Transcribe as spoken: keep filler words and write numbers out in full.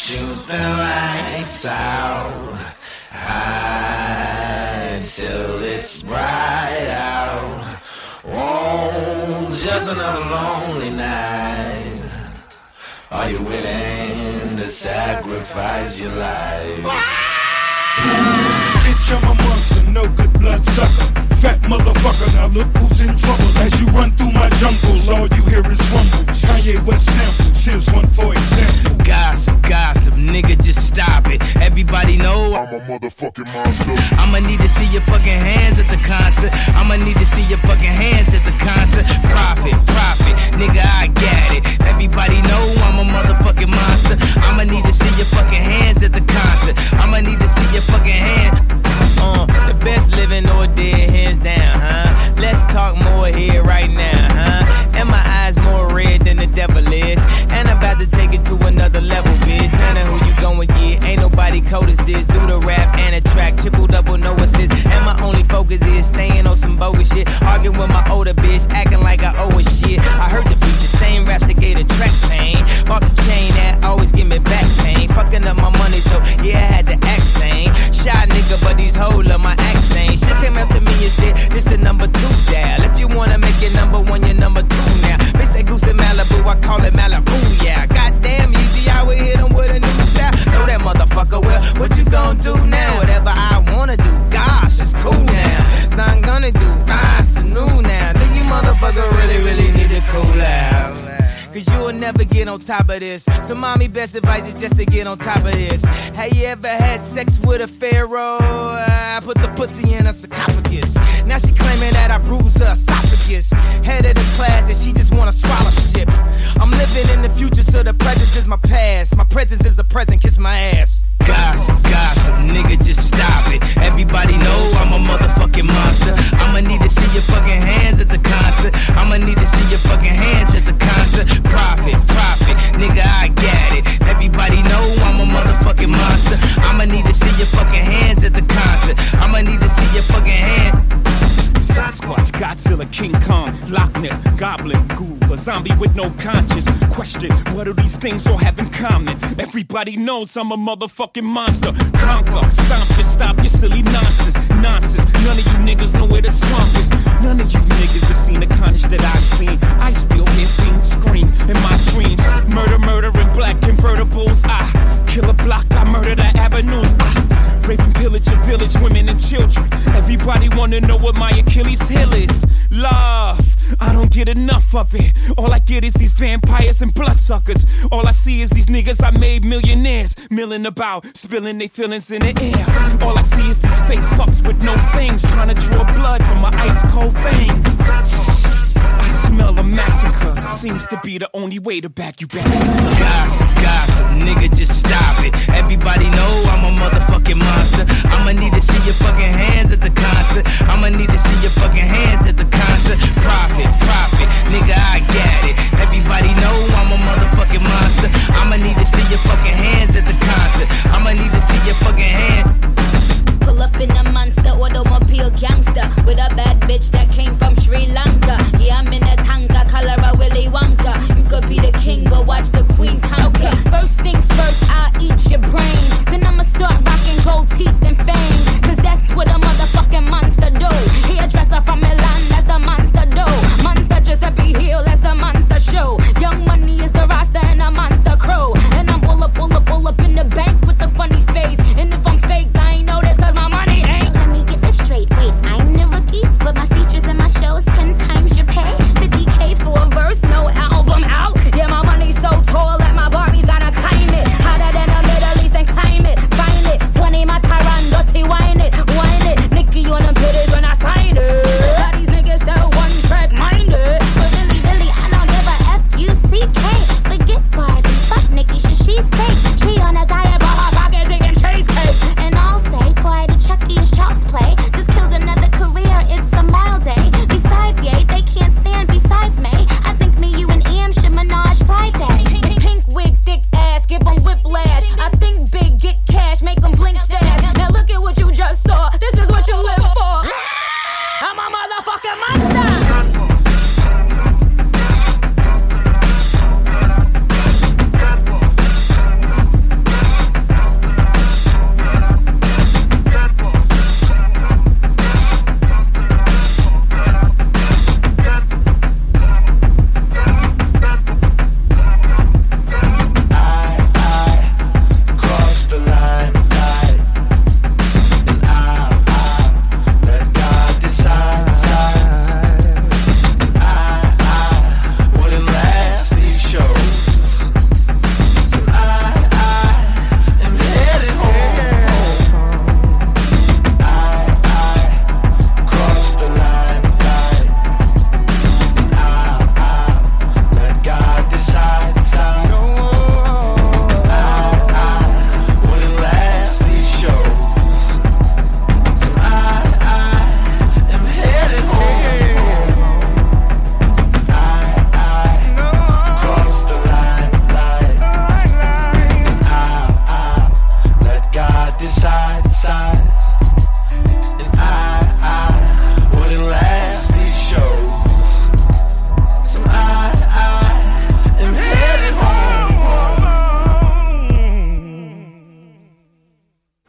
shoot the lights out high till it's bright out. Oh, just another lonely night. Are you willing to sacrifice your life? Bitch, I'm a monster, no good blood sucker. Fat motherfucker, now look who's in trouble. As you run through my jungles, all you hear is rumbles. Kanye West samples, here's one for example. Gossip, gossip, nigga, just stop it. Everybody know I'm a motherfucking monster. I'ma need to see your fucking hands at the concert. I'ma need to see your fucking hands at the concert. Profit, profit, nigga, I get it. Everybody know I'm a motherfucking monster. I'ma need to see your fucking hands at the concert. I'ma need to see your fucking hands. Uh, the best living or dead, hands down, huh? Let's talk more here right now, huh? And my eyes more red than the devil is. And I'm about to take it to another level, bitch. None of who you going get, ain't nobody cold as this. Do the rap and a track, triple double, no assist. And my only focus is staying on some bogus shit. Arguing with my older bitch, acting like I owe a shit. I heard the beat, the same raps that gave the track pain. Bought the chain that always give me back pain. Fucking up my money, so yeah, I had to act sane. Shy nigga, but these hoes love my accent. Shit came up to me and said, this the number two dial. If you wanna make it number one, you're number two now. Bitch, that goose in Malibu, I call it Malibu, yeah. Goddamn easy, I would hit him with a new style. Know that motherfucker well, what you gon' do now? Whatever I wanna do, gosh, it's cool now. Not gonna do, ah, it's new now. Think you motherfucker really, really need to cool out. Cause you'll never get on top of this. So mommy, best advice is just to get on top of this. Have you ever had sex with a pharaoh? I put the pussy in her sarcophagus. Now she claiming that I bruised her esophagus. Head of the class and she just wanna swallow shit. I'm living in the future, so the present is my past. My presence is a present, kiss my ass. Gossip, gossip, nigga, just stop it. Everybody know I'm a motherfucking monster. I'ma need to see your fucking hands at the concert. I'ma need to see your fucking hands at the concert. Profit, profit, nigga, I get it. Everybody know I'm a motherfucking monster. I'ma need to see your fucking hands at the concert. I'ma need to see your fucking hands. Sasquatch, Godzilla, King Kong, Loch Ness, Goblin, Ghoul, a zombie with no conscience. Question, what do these things all have in common? Everybody knows I'm a motherfucking monster. Conquer, stomp your, stop your silly nonsense. Nonsense, none of you niggas know where the swamp is. None of you niggas have seen the carnage that I've seen. I still hear fiends scream in my dreams. Murder, murder in black convertibles. I kill a block, I murder the avenues. I rape and pillage your village, women and children. Everybody wanna know what my Achilles heel is. Love, I don't get enough of it. All I get is these vampires and bloodsuckers. All I see is these niggas I made millionaires, milling about, spilling their feelings in the air. All I see is these fake fucks with no fangs, trying to draw blood from my ice cold veins. I smell a massacre, seems to be the only way to back you back. Gossip, gossip, nigga, just stop it. Everybody know I'm a motherfucking monster. I'ma need to see your fucking hands at the concert. I'ma need to see your fucking hands at the concert. Profit, profit, nigga, I get it. Everybody know I'm a motherfucking